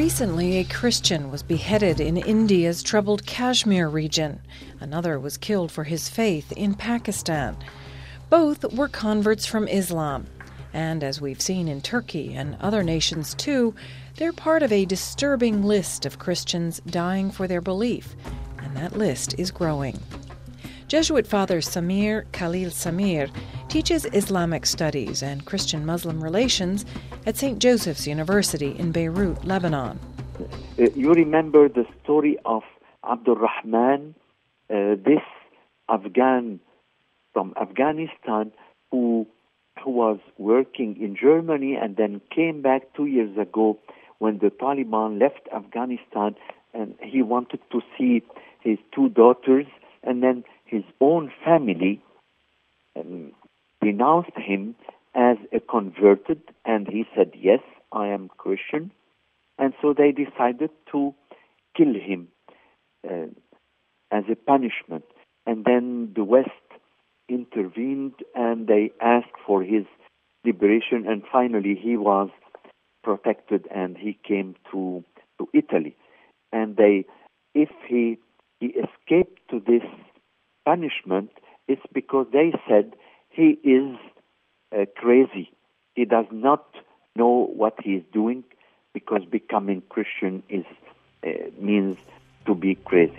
Recently, a Christian was beheaded in India's troubled Kashmir region. Another was killed for his faith in Pakistan. Both were converts from Islam. And as we've seen in Turkey and other nations too, they're part of a disturbing list of Christians dying for their belief. And that list is growing. Jesuit Father Samir Khalil Samir teaches Islamic studies and Christian-Muslim relations at St. Joseph's University in Beirut, Lebanon. You remember the story of Abdul Rahman, this Afghan from Afghanistan who was working in Germany and then came back 2 years ago when the Taliban left Afghanistan, and he wanted to see his two daughters, and then his own family denounced him as a converted, and he said, yes, I am Christian. And so they decided to kill him as a punishment. And then the West intervened and they asked for his liberation, and finally he was protected and he came to Italy. And if he escaped to this punishment, it's because they said he is crazy. He does not know what he is doing, because becoming Christian means to be crazy.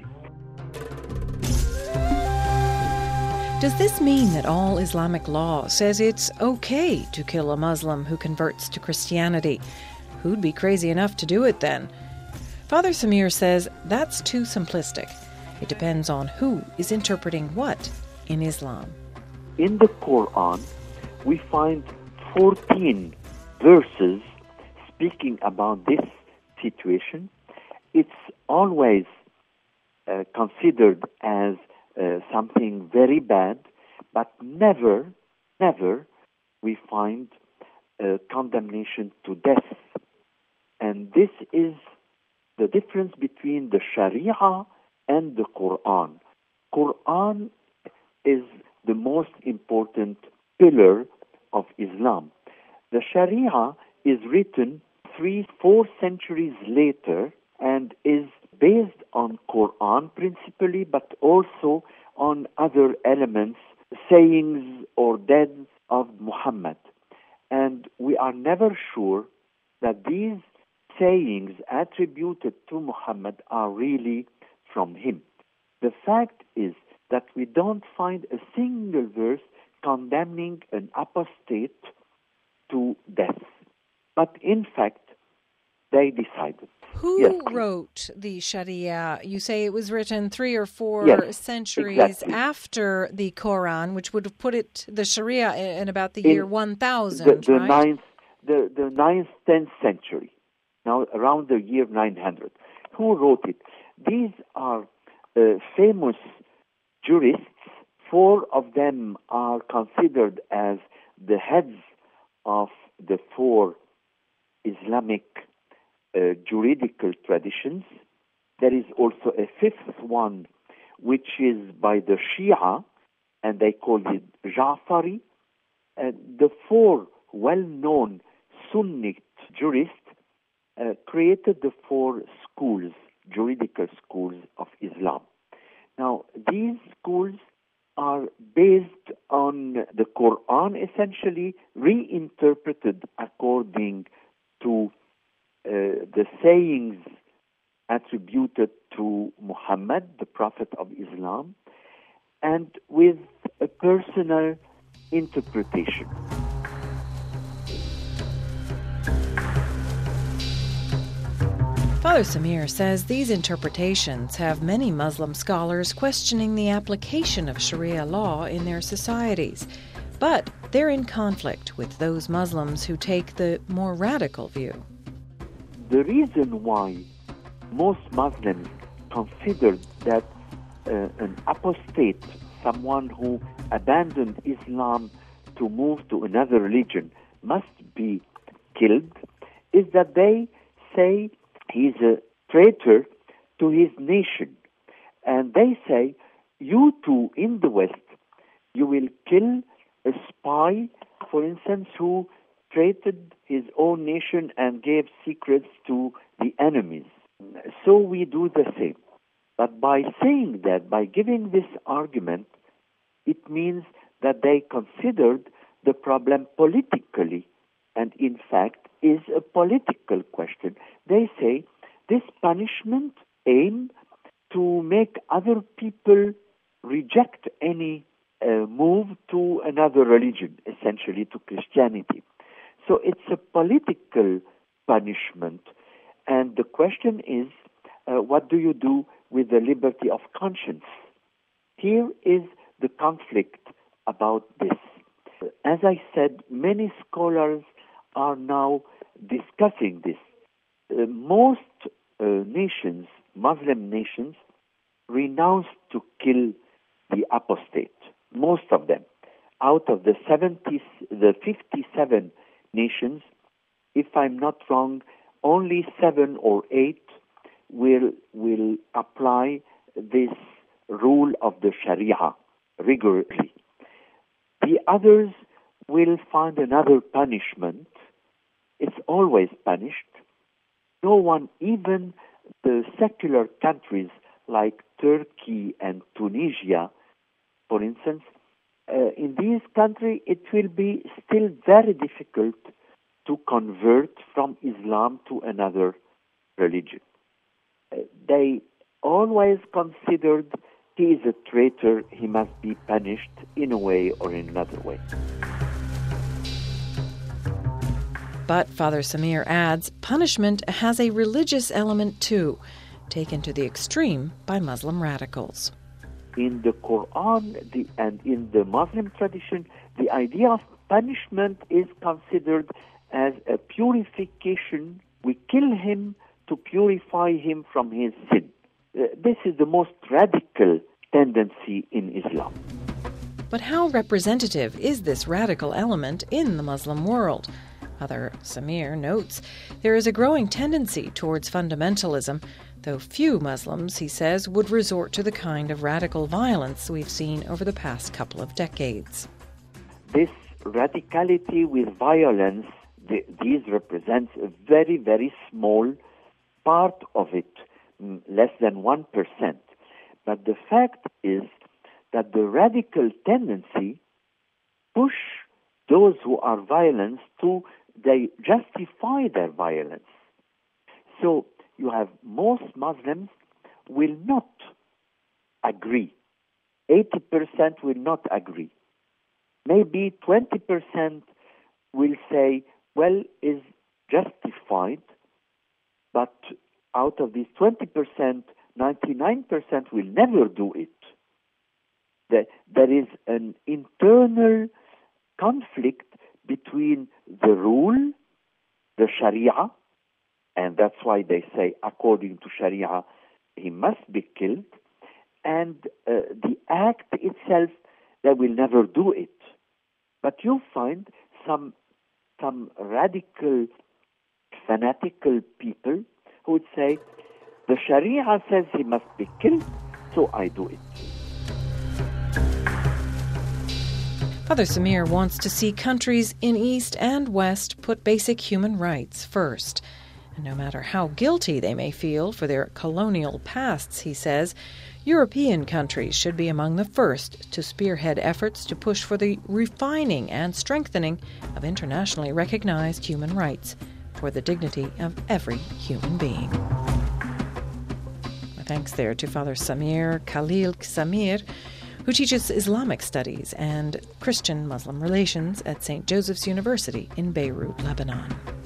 Does this mean that all Islamic law says it's okay to kill a Muslim who converts to Christianity? Who'd be crazy enough to do it then? Father Samir says that's too simplistic. It depends on who is interpreting what in Islam. In the Quran, we find 14 verses speaking about this situation. It's always considered as something very bad, but never we find condemnation to death. And this is the difference between the Sharia and the Quran. Quran is the most important pillar of Islam. The Sharia is written 3-4 centuries later and is based on Quran principally, but also on other elements, sayings or deeds of Muhammad. And we are never sure that these sayings attributed to Muhammad are really from him. The fact is that we don't find a single verse condemning an apostate to death. But in fact, they decided. Who wrote the Sharia? You say it was written 3 or 4 centuries after the Quran, which would have put the Sharia in about the year 1000, right? The 9th, 10th century, now around the year 900. Who wrote it? These are famous jurists. 4 of them are considered as the heads of the 4 Islamic juridical traditions. There is also a 5th one, which is by the Shia, and they call it Ja'fari. The 4 well-known Sunnite jurists created the 4 schools, juridical schools of Islam. Now, these schools are based on the Quran, essentially reinterpreted according to the sayings attributed to Muhammad, the Prophet of Islam, and with a personal interpretation. Father Samir says these interpretations have many Muslim scholars questioning the application of Sharia law in their societies. But they're in conflict with those Muslims who take the more radical view. The reason why most Muslims consider that an apostate, someone who abandoned Islam to move to another religion, must be killed, is that they say he's a traitor to his nation. And they say, you too in the West, you will kill a spy, for instance, who traited his own nation and gave secrets to the enemies. So we do the same. But by saying that, by giving this argument, it means that they considered the problem politically, and in fact is a political question. They say this punishment aims to make other people reject any move to another religion, essentially to Christianity. So it's a political punishment, and the question is, what do you do with the liberty of conscience? Here is the conflict about this. As I said, many scholars are now discussing this. Most nations, Muslim nations, renounced to kill the apostate. Most of them. Out of the 57 nations, if I'm not wrong, only 7 or 8 will apply this rule of the Sharia rigorously. The others will find another punishment. It's always punished. No one, even the secular countries like Turkey and Tunisia, for instance, in these countries it will be still very difficult to convert from Islam to another religion. They always considered he is a traitor, he must be punished in a way or in another way. But Father Samir adds, punishment has a religious element too, taken to the extreme by Muslim radicals. In the Quran and in the Muslim tradition, the idea of punishment is considered as a purification. We kill him to purify him from his sin. This is the most radical tendency in Islam. But how representative is this radical element in the Muslim world? Father Samir notes there is a growing tendency towards fundamentalism, though few Muslims, he says, would resort to the kind of radical violence we've seen over the past couple of decades. This radicality with violence, these represents a very, very small part of it, less than 1%. But the fact is that the radical tendency push those who are violent to they justify their violence. So you have most Muslims will not agree. 80% will not agree. Maybe 20% will say, well, is justified, but out of these 20%, 99% will never do it. There is an internal conflict between the rule, the Sharia, and that's why they say, according to Sharia, he must be killed, and the act itself, they will never do it. But you find some radical, fanatical people who would say, the Sharia says he must be killed, so I do it. Father Samir wants to see countries in East and West put basic human rights first. And no matter how guilty they may feel for their colonial pasts, he says, European countries should be among the first to spearhead efforts to push for the refining and strengthening of internationally recognized human rights for the dignity of every human being. My thanks there to Father Samir Khalil Samir, who teaches Islamic studies and Christian-Muslim relations at St. Joseph's University in Beirut, Lebanon.